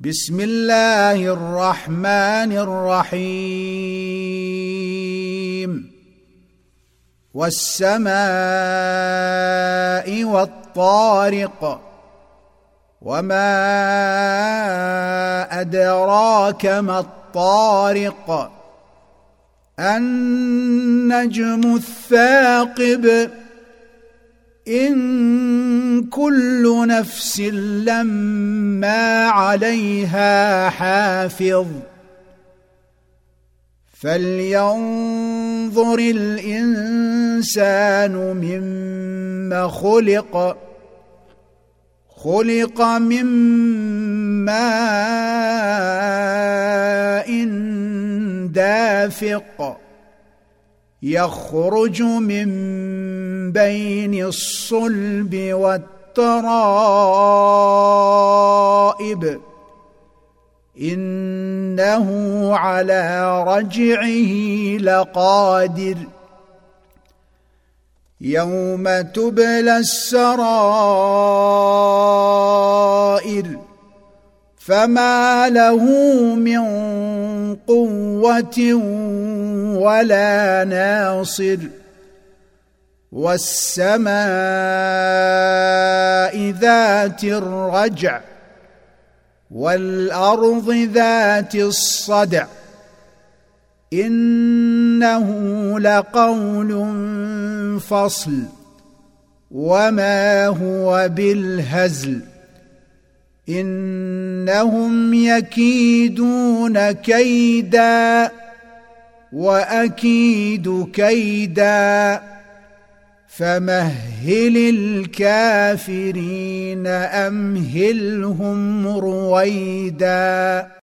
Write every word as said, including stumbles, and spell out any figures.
بسم الله الرحمن الرحيم والسماء والطارق وما أدراك ما الطارق النجم الثاقب إن كل نفس لما عليها حافظ فلينظر الإنسان مما خلق خلق من ماء دافق يخرج من بين الصلب والترائب إنه على رجعه لقادر يوم تبلى السرائر فما له من قوة ولا ناصر والسماء ذات الرجع والأرض ذات الصدع إنه لقول فصل وما هو بالهزل إنهم يكيدون كيدا وأكيد كيدا فمهل الكافرين أمهلهم رويدا.